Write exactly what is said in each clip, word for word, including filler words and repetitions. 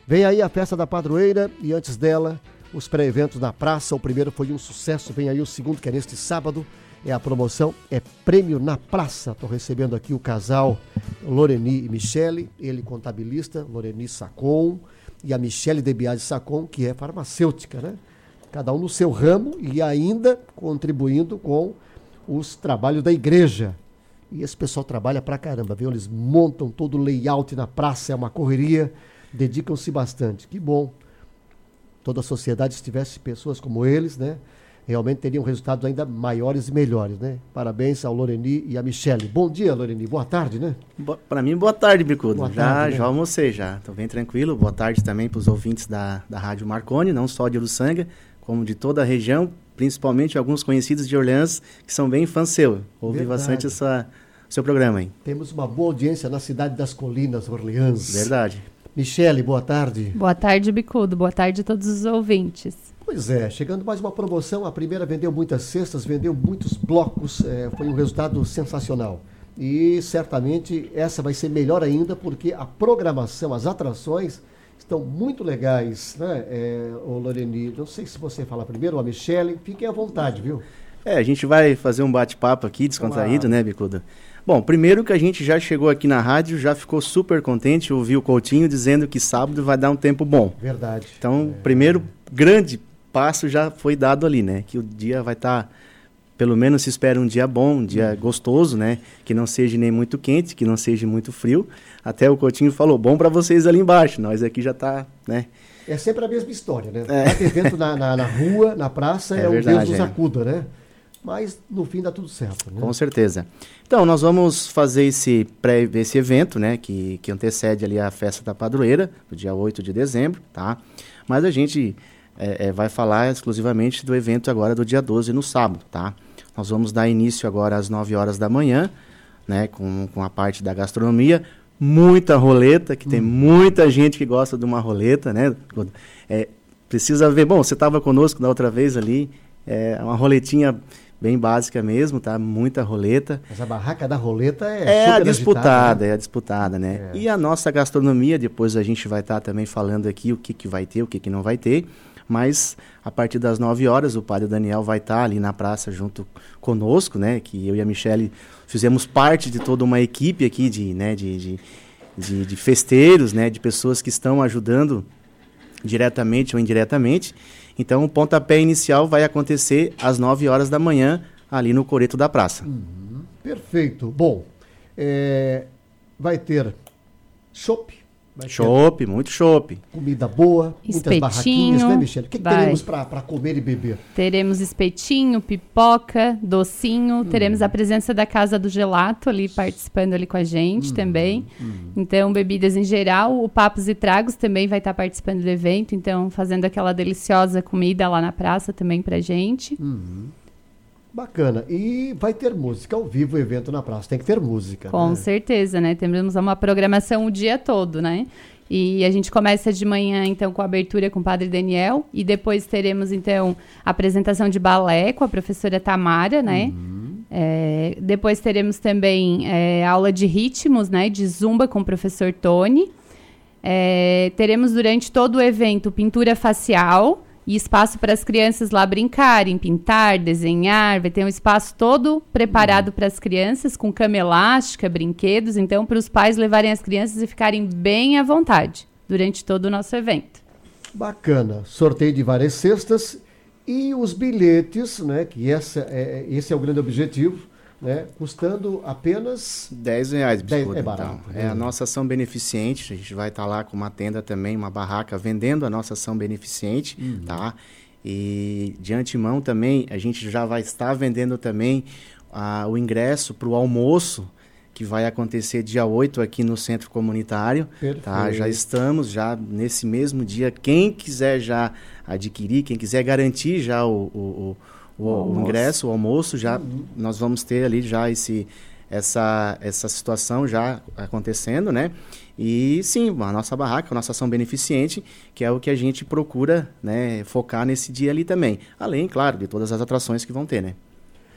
Vem aí a festa da padroeira e antes dela, os pré-eventos na praça. O primeiro foi um sucesso, vem aí o segundo, que é neste sábado. É a promoção, é Prêmio na Praça. Estou recebendo aqui o casal Loreni e Michele, ele contabilista, Loreni Sacon, e a Michele de Biasi Sacon, que é farmacêutica, né? Cada um no seu ramo e ainda contribuindo com os trabalhos da igreja. E esse pessoal trabalha pra caramba, viu? Eles montam todo o layout na praça, é uma correria, dedicam-se bastante. Que bom. Toda a sociedade, se tivesse pessoas como eles, né? Realmente teriam resultados ainda maiores e melhores, né? Parabéns ao Loreni e à Michele. Bom dia, Loreni. Boa tarde, né? Bo- Para mim, boa tarde, Bicudo. Boa já, tarde, né? já almocei, já. Estou bem tranquilo. Boa tarde também para os ouvintes da, da Rádio Marconi, não só de Uruçanga, como de toda a região, principalmente alguns conhecidos de Orleans, que são bem fãs seu. Ouvi Verdade. bastante essa, o seu programa, hein? Temos uma boa audiência na cidade das Colinas, Orleans. Verdade. Michele, boa tarde. Boa tarde, Bicudo. Boa tarde a todos os ouvintes. Pois é, chegando mais uma promoção, a primeira vendeu muitas cestas, vendeu muitos blocos, é, foi um resultado sensacional. E certamente essa vai ser melhor ainda, porque a programação, as atrações estão muito legais, né, é, ô Loreni? Não sei se você fala primeiro, ou a Michele, fiquem à vontade, viu? É, a gente vai fazer um bate-papo aqui, descontraído, Claro. né, Bicudo? Bom, primeiro que a gente já chegou aqui na rádio, já ficou super contente, ouviu o Coutinho dizendo que sábado vai dar um tempo bom. Verdade. Então, É. primeiro grande passo já foi dado ali, né? Que o dia vai estar, tá, pelo menos se espera um dia bom, um dia gostoso, né? Que não seja nem muito quente, que não seja muito frio. Até o Coutinho falou, bom para vocês ali embaixo, nós aqui já tá, né? É sempre a mesma história, né? É. Vai ter evento na, na, na rua, na praça, é, É o verdade, Deus nos é. acuda, né? Mas no fim dá tudo certo, né? Com certeza. Então, nós vamos fazer esse, pré, esse evento, né? Que, que antecede ali a festa da padroeira, do dia oito de dezembro, tá? Mas a gente é, é, vai falar exclusivamente do evento agora do dia doze, no sábado, tá? Nós vamos dar início agora às nove horas da manhã, né? Com, com a parte da gastronomia. Muita roleta, que tem muita gente que gosta de uma roleta, né? É, precisa ver, bom, você estava conosco da outra vez ali, é uma roletinha bem básica mesmo, tá? Muita roleta. Mas a barraca da roleta é, É a super disputada, agitada, né? é a disputada, né? É. E a nossa gastronomia, depois a gente vai estar também falando aqui o que, que vai ter, o que, que não vai ter. Mas a partir das nove horas, o padre Daniel vai estar ali na praça junto conosco, né? Que eu e a Michele fizemos parte de toda uma equipe aqui de, né? de, de, de, de festeiros, né? De pessoas que estão ajudando diretamente ou indiretamente. Então, o pontapé inicial vai acontecer às nove horas da manhã, ali no Coreto da Praça. Uhum. Perfeito. Bom, é, vai ter chopp, vai ter Chopp, muito chopp. comida boa, muitas Espetinho, barraquinhas, né, Michele? O que, que vai. teremos para comer e beber? Teremos espetinho, pipoca, docinho, teremos a presença da Casa do Gelato ali participando ali com a gente também. Então, bebidas em geral, o Papos e Tragos também vai estar participando do evento, então fazendo aquela deliciosa comida lá na praça também pra gente. Bacana. E vai ter música ao vivo, o evento na praça. Tem que ter música, Com né? certeza, né? Temos uma programação o dia todo, né? E a gente começa de manhã, então, com a abertura com o Padre Daniel. E depois teremos, então, a apresentação de balé com a professora Tamara, né? É, depois teremos também é, aula de ritmos, né? De zumba com o professor Tony. É, teremos durante todo o evento pintura facial e espaço para as crianças lá brincarem, pintar, desenhar. Vai ter um espaço todo preparado para as crianças, com cama elástica, brinquedos. Então, para os pais levarem as crianças e ficarem bem à vontade durante todo o nosso evento. Bacana. Sorteio de várias cestas e os bilhetes, né? Que essa é, esse é o grande objetivo, né? Custando apenas... dez reais, dez biscoito, é barato, então. né? É a nossa ação beneficente, a gente vai estar lá com uma tenda também, uma barraca, vendendo a nossa ação beneficente, tá? E de antemão também, a gente já vai estar vendendo também ah, o ingresso para o almoço, que vai acontecer dia oito aqui no Centro Comunitário, tá? Já Perfeito. estamos já nesse mesmo dia, quem quiser já adquirir, quem quiser garantir já o... o, o O, o almoço. ingresso, o almoço, já nós vamos ter ali já esse, essa, essa situação já acontecendo, né? E sim, a nossa barraca, a nossa ação beneficente, que é o que a gente procura, né, focar nesse dia ali também. Além, claro, de todas as atrações que vão ter, né?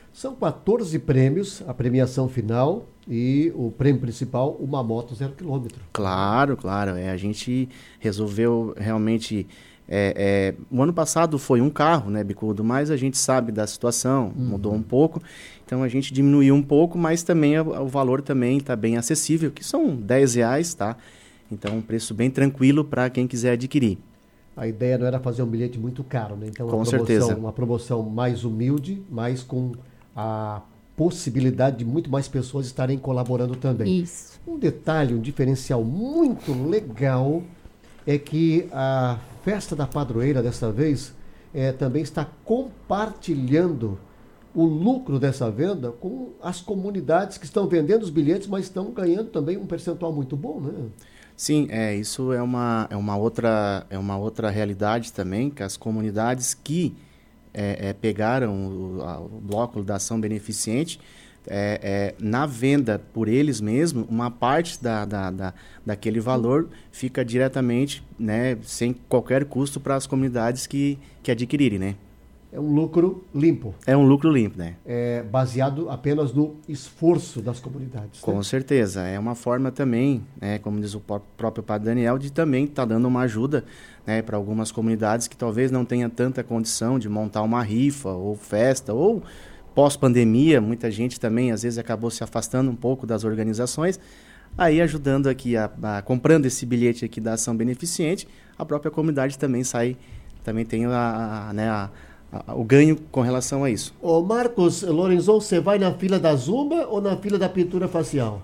São quatorze prêmios, a premiação final e o prêmio principal, uma moto zero quilômetro. Claro, claro. É, a gente resolveu realmente... É, é, o ano passado foi um carro, né, Bicudo? Mas a gente sabe da situação, uhum. mudou um pouco. Então a gente diminuiu um pouco, mas também a, o valor também está bem acessível, que são dez reais, tá? Então um preço bem tranquilo para quem quiser adquirir. A ideia não era fazer um bilhete muito caro, né? Então, com uma promoção, certeza. Uma promoção mais humilde, mas com a possibilidade de muito mais pessoas estarem colaborando também. Isso. Um detalhe, um diferencial muito legal é que a Festa da Padroeira, dessa vez, é, também está compartilhando o lucro dessa venda com as comunidades que estão vendendo os bilhetes, mas estão ganhando também um percentual muito bom, né? Sim, é, isso é uma, é uma, outra, é uma outra realidade também, que as comunidades que é, é, pegaram o, a, o bloco da ação beneficente, é, é, na venda por eles mesmos, uma parte da, da, da, daquele valor fica diretamente, né, sem qualquer custo para as comunidades que, que adquirirem, né? É um lucro limpo. É um lucro limpo, né? É baseado apenas no esforço das comunidades. Com né? certeza. É uma forma também, né, como diz o próprio Padre Daniel, de também estar tá dando uma ajuda, né, para algumas comunidades que talvez não tenham tanta condição de montar uma rifa ou festa, ou pós-pandemia, muita gente também às vezes acabou se afastando um pouco das organizações, aí ajudando aqui, a, a, comprando esse bilhete aqui da ação beneficente, a própria comunidade também sai, também tem a, a, né, a o ganho com relação a isso. Ô Marcos Lorenzon, você vai na fila da Zumba ou na fila da pintura facial?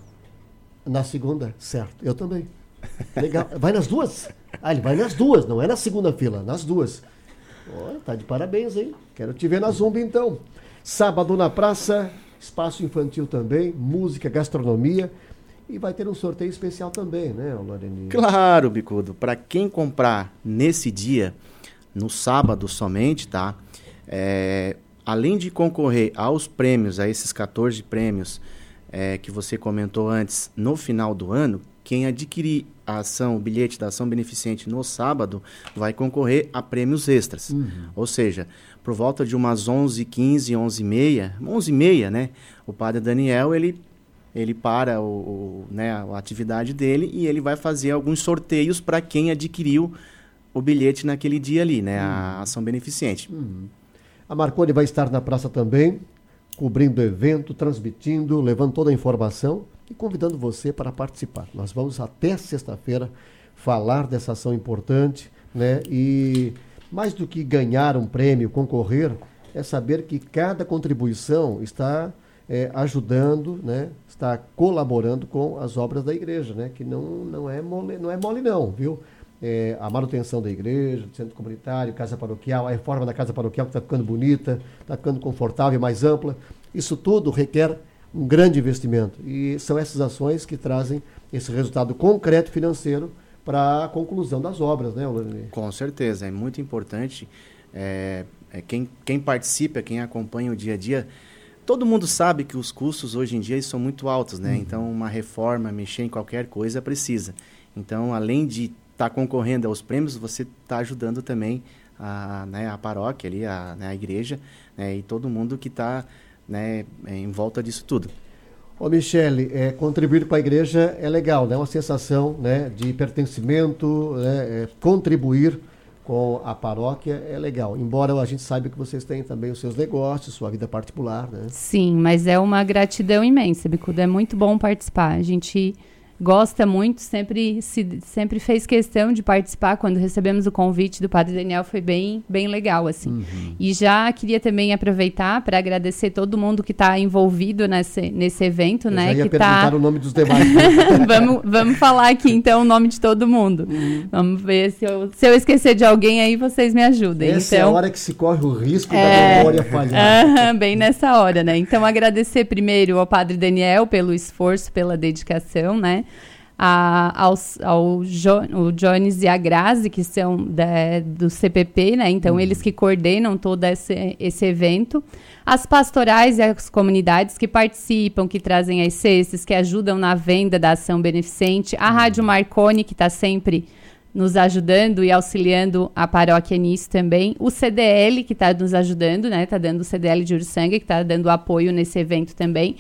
Na segunda? Certo, eu também. Legal. Vai nas duas? Ah, ele vai nas duas, não é na segunda fila, nas duas. Olha, tá de parabéns, hein? Quero te ver na Zumba, então. Sábado na praça, espaço infantil também, música, gastronomia. E vai ter um sorteio especial também, né, Loreni? Claro, Bicudo. Para quem comprar nesse dia... no sábado somente, tá? É, além de concorrer aos prêmios, a esses quatorze prêmios é, que você comentou antes, no final do ano, quem adquirir a ação, o bilhete da ação beneficente no sábado, vai concorrer a prêmios extras. Uhum. Ou seja, por volta de umas onze e quinze, onze e meia, onze e meia, né? O Padre Daniel, ele, ele para o, o, né, a atividade dele e ele vai fazer alguns sorteios para quem adquiriu o bilhete naquele dia ali, né? A uhum. ação beneficente. Uhum. A Marconi vai estar na praça também, cobrindo o evento, transmitindo, levando toda a informação e convidando você para participar. Nós vamos até sexta-feira falar dessa ação importante, né? E mais do que ganhar um prêmio, concorrer, é saber que cada contribuição está é, ajudando, né? Está colaborando com as obras da igreja, né? Que não, não é mole, não é mole não, viu? É, a manutenção da igreja, do centro comunitário, casa paroquial, a reforma da casa paroquial que está ficando bonita, está ficando confortável, mais ampla. Isso tudo requer um grande investimento. E são essas ações que trazem esse resultado concreto financeiro para a conclusão das obras, né, Lorene? Com certeza, é muito importante. É, é quem, quem participa, quem acompanha o dia a dia, todo mundo sabe que os custos hoje em dia são muito altos, né? Uhum. Então, uma reforma, mexer em qualquer coisa precisa. Então, além de está concorrendo aos prêmios, você está ajudando também a, né, a paróquia ali, a, né, a igreja, né, e todo mundo que está, né, em volta disso tudo. Ô Michele, é, contribuir com a igreja é legal, né? Uma sensação, né, de pertencimento, né, é, contribuir com a paróquia é legal, embora a gente saiba que vocês têm também os seus negócios, sua vida particular, né? Sim, mas é uma gratidão imensa, Bicudo, é muito bom participar, a gente gosta muito, sempre, se, sempre fez questão de participar. Quando recebemos o convite do Padre Daniel, foi bem, bem legal, assim. Uhum. E já queria também aproveitar para agradecer todo mundo que está envolvido nesse, nesse evento, Eu né? Já ia que perguntar tá... o nome dos demais. vamos, vamos falar aqui, então, o nome de todo mundo. Uhum. Vamos ver se eu, se eu esquecer de alguém aí, vocês me ajudem. Essa então, é a hora que se corre o risco é... da memória falhar. Uhum, bem nessa hora, né? Então, agradecer primeiro ao Padre Daniel pelo esforço, pela dedicação, né? A, aos, ao jo, o Jones e a Grazi, que são da, do C P P, né? Então, uhum. eles que coordenam todo esse, esse evento. As pastorais e as comunidades que participam, que trazem as cestas, que ajudam na venda da ação beneficente. A uhum. Rádio Marconi, que está sempre nos ajudando e auxiliando a paróquia nisso também. O C D L, que está nos ajudando, né? Está dando o C D L de Uruçanga, que está dando apoio nesse evento também.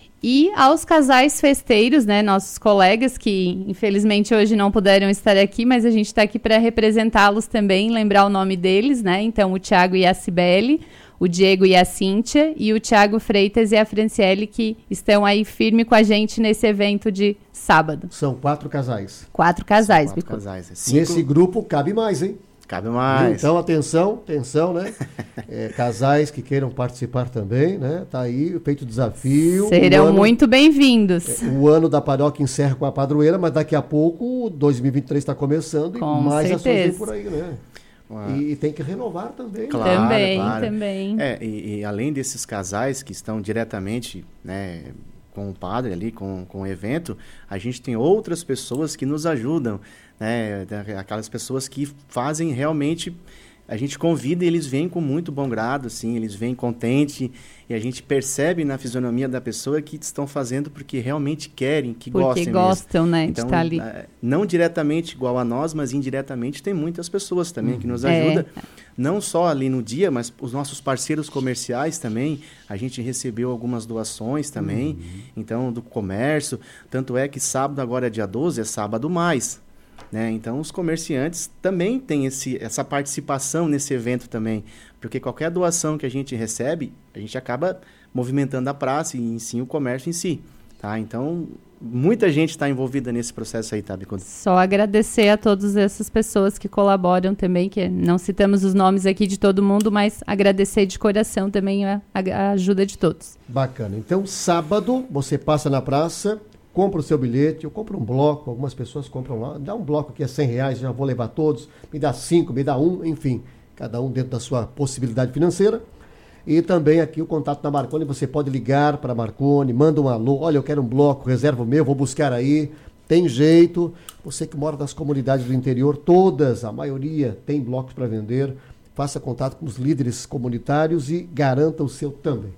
E aos casais festeiros, né? Nossos colegas que, infelizmente, hoje não puderam estar aqui, mas a gente está aqui para representá-los também, lembrar o nome deles, né? Então, o Tiago e a Cibele, o Diego e a Cíntia, e o Tiago Freitas e a Franciele, que estão aí firme com a gente nesse evento de sábado. São quatro casais. Quatro casais, Quatro Bicudo. casais. É cinco... Nesse grupo cabe mais, hein? Cabe mais. Então, atenção, atenção, né? É, casais que queiram participar também, né? Tá aí o feito desafio. Serão o ano, muito bem-vindos. É, o ano da paróquia encerra com a padroeira, mas daqui a pouco, dois mil e vinte e três está começando com e mais certeza. ações vem por aí, né? E, e tem que renovar também. Claro, também, claro. também. É, e, e além desses casais que estão diretamente, né, com o padre ali, com, com o evento, a gente tem outras pessoas que nos ajudam, né, aquelas pessoas que fazem realmente, a gente convida e eles vêm com muito bom grado, assim, eles vêm contente e a gente percebe na fisionomia da pessoa que estão fazendo porque realmente querem, que porque gostem Porque gostam, mesmo. né, então, de estar ali. Não diretamente igual a nós, mas indiretamente tem muitas pessoas também que nos É. ajudam, não só ali no dia, mas os nossos parceiros comerciais também, a gente recebeu algumas doações também, uhum. Então, do comércio, tanto é que sábado, agora é dia doze, é sábado mais. Né? Então, os comerciantes também têm esse, essa participação nesse evento também, porque qualquer doação que a gente recebe, a gente acaba movimentando a praça e, em si, o comércio em si. Tá? Então, muita gente está envolvida nesse processo aí, tá, Bicudo? Só agradecer a todas essas pessoas que colaboram também, que não citamos os nomes aqui de todo mundo, mas agradecer de coração também a, a ajuda de todos. Bacana. Então, sábado, você passa na praça, compra o seu bilhete, eu compro um bloco, algumas pessoas compram lá, dá um bloco que é cem reais, já vou levar todos, me dá cinco, me dá um, enfim, cada um dentro da sua possibilidade financeira. E também aqui o contato da Marconi, você pode ligar para a Marconi, manda um alô, olha, eu quero um bloco, reserva o meu, vou buscar aí, tem jeito. Você que mora nas comunidades do interior, todas, a maioria tem blocos para vender, faça contato com os líderes comunitários e garanta o seu também.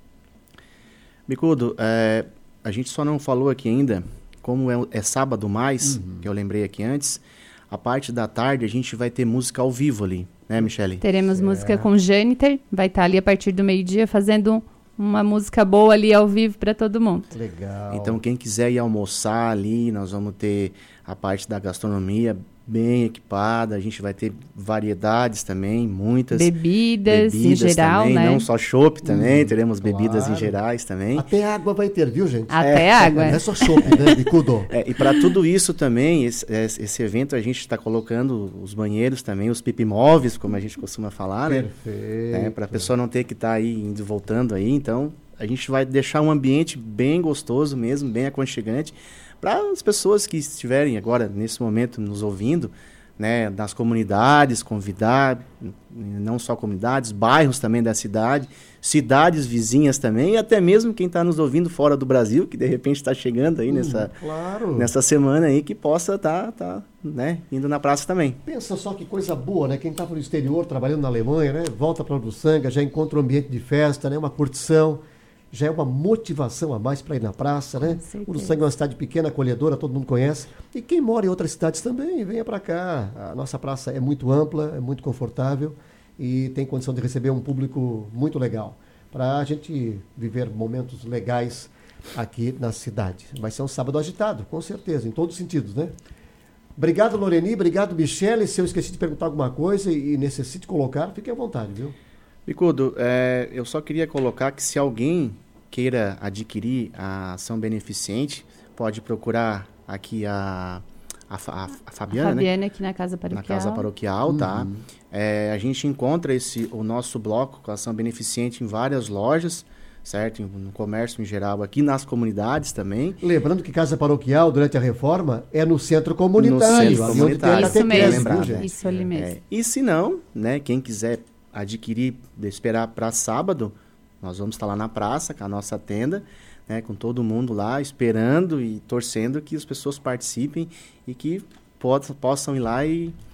Bicudo, é... a gente só não falou aqui ainda, como é, é sábado mais, uhum. que eu lembrei aqui antes, a parte da tarde a gente vai ter música ao vivo ali, né, Michele? Teremos é. música com Jâniter, vai estar ali a partir do meio-dia fazendo uma música boa ali ao vivo para todo mundo. Legal. Então, quem quiser ir almoçar ali, nós vamos ter a parte da gastronomia bem equipada, a gente vai ter variedades também, muitas bebidas, bebidas em geral, também, né? Não só chopp também, hum, teremos claro. bebidas em gerais também. Até água vai ter, viu, gente? Até é, água. Não é só chopp, né, Bicudo? É, e para tudo isso também, esse, esse evento a gente está colocando os banheiros também, os pipimóveis, como a gente costuma falar, né? Perfeito. Né? Para a pessoa não ter que estar tá aí indo e voltando aí, então a gente vai deixar um ambiente bem gostoso mesmo, bem aconchegante, para as pessoas que estiverem agora, nesse momento, nos ouvindo, né, das comunidades, convidar, não só comunidades, bairros também da cidade, cidades vizinhas também, e até mesmo quem está nos ouvindo fora do Brasil, que de repente está chegando aí hum, nessa, claro. nessa semana aí, que possa estar tá, tá, né, indo na praça também. Pensa só que coisa boa, né? Quem está no exterior, trabalhando na Alemanha, né, volta para Uruçanga, já encontra um ambiente de festa, né, uma curtição, já é uma motivação a mais para ir na praça, né? Uruçanga é uma cidade pequena, acolhedora, todo mundo conhece. E quem mora em outras cidades também, venha para cá. A nossa praça é muito ampla, é muito confortável e tem condição de receber um público muito legal. Para a gente viver momentos legais aqui na cidade. Vai ser um sábado agitado, com certeza, em todos os sentidos, né? Obrigado, Loreni, obrigado, Michele. Se eu esqueci de perguntar alguma coisa e, e necessite colocar, fique à vontade, viu? Bicudo, é, eu só queria colocar que se alguém queira adquirir a ação beneficente, pode procurar aqui a, a, a, a Fabiana, a Fabiana né? aqui na Casa Paroquial. Na Casa Paroquial, uhum. tá? É, a gente encontra esse, o nosso bloco com ação beneficente em várias lojas, certo? No comércio em geral, aqui nas comunidades também. Lembrando que Casa Paroquial, durante a reforma, é no centro comunitário. No centro comunitário. Isso mesmo, lembrar, viu, isso ali mesmo. É, e se não, né, quem quiser adquirir, esperar para sábado, nós vamos estar lá na praça com a nossa tenda, né, com todo mundo lá esperando e torcendo que as pessoas participem e que possam, possam ir lá e,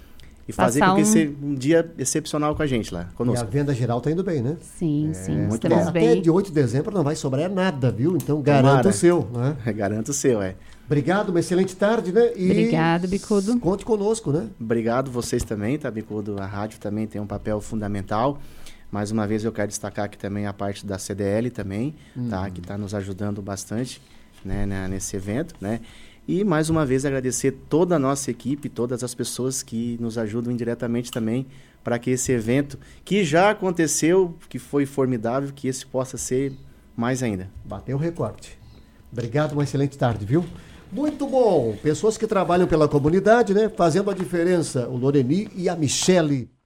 e fazer Passar com que um- esse um dia excepcional com a gente lá, E a conosco. venda geral está indo bem, né? Sim, sim, muito estamos bom. Até bem. de oito de dezembro não vai sobrar nada, viu? Então garanta Tomara. o seu, né? Garanto o seu, é. Obrigado, uma excelente tarde, né? E Obrigado, Bicudo. conte conosco, né? Obrigado vocês também, tá, Bicudo? A rádio também tem um papel fundamental. Mais uma vez eu quero destacar aqui também a parte da C D L também, tá? Que está nos ajudando bastante, né, né, nesse evento, né? E mais uma vez agradecer toda a nossa equipe, todas as pessoas que nos ajudam indiretamente também para que esse evento, que já aconteceu, que foi formidável, que esse possa ser mais ainda. Bateu o recorde. Obrigado, uma excelente tarde, viu? Muito bom. Pessoas que trabalham pela comunidade, né? Fazendo a diferença. O Loreni e a Michele